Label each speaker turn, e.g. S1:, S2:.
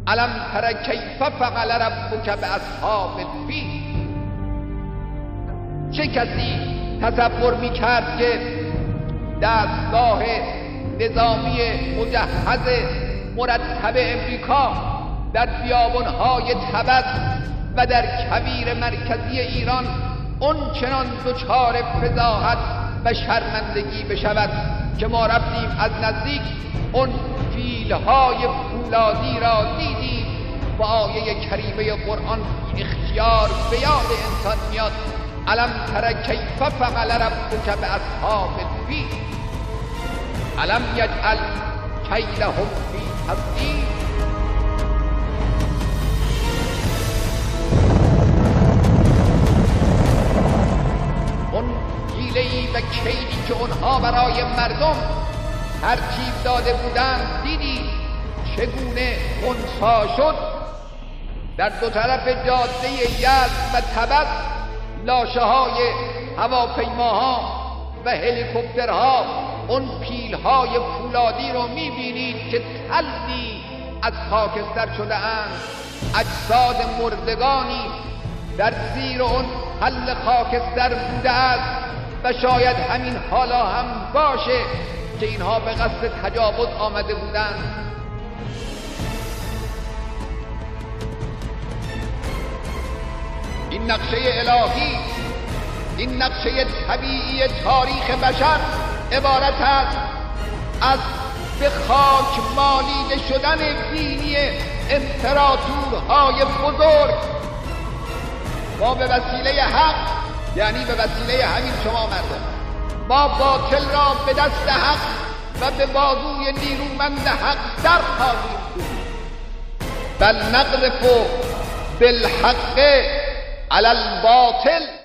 S1: الم تر کیف فعل ربک باصحاب الفیل. چه کسی تصور میکرد که دستگاه نظامی مجهز مرتب امریکا در بیابانهای تبت و در کویر مرکزی ایران اونچنان دچار فضاحت و شرمندگی بشود که ما رفتیم از نزدیک اون فیلهای فولادی را دیدیم. با آیه کریمه قرآن اختیار به یاد انسان میاد. الم تر کیف فعل ربک باصحاب الفیل الم یجعل کیدهم فی تضلیل. اون حیله‌ای و کیدی که اونها برای مردم ترتیب داده بودند دیدی چگونه خنثی شد. در دو طرف جاده یزد و تبت لاشه های هواپیماها و هلیکوپترها اون پیلهای فولادی رو میبینید که تلمی از خاکستر شده اند. اجساد مردگانی در زیر اون تل خاکستر بوده است و شاید همین حالا هم باشه که اینها به قصد تجاوز آمده بودند. این نقشه الهی، این نقشه طبیعی تاریخ بشر عبارت است از به خاک مالیده شدن دینی امپراتورهای بزرگ. ما به وسیله حق، یعنی به وسیله همین شما مردم، ما باطل را به دست حق و به بازوی نیرومند حق در خواهیم بود. بل نقذف بالحق علی الباطل